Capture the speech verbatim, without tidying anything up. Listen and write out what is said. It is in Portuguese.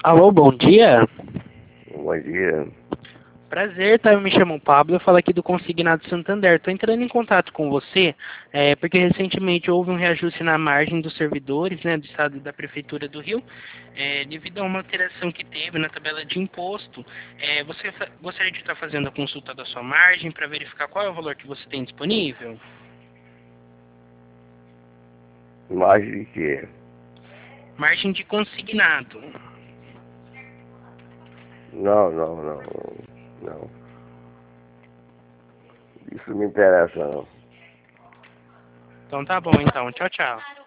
Alô, bom dia. Bom dia. Prazer, tá? Eu me chamo Pablo, eu falo aqui do Consignado Santander. Estou entrando em contato com você, é, porque recentemente houve um reajuste na margem dos servidores, né, do Estado e da Prefeitura do Rio, é, devido a uma alteração que teve na tabela de imposto. É, você fa- gostaria de estar fazendo a consulta da sua margem para verificar qual é o valor que você tem disponível? Imagem de quê? Margem de consignado. Não, não, não. Não. Isso não me interessa, não. Então tá bom, então. Tchau, tchau.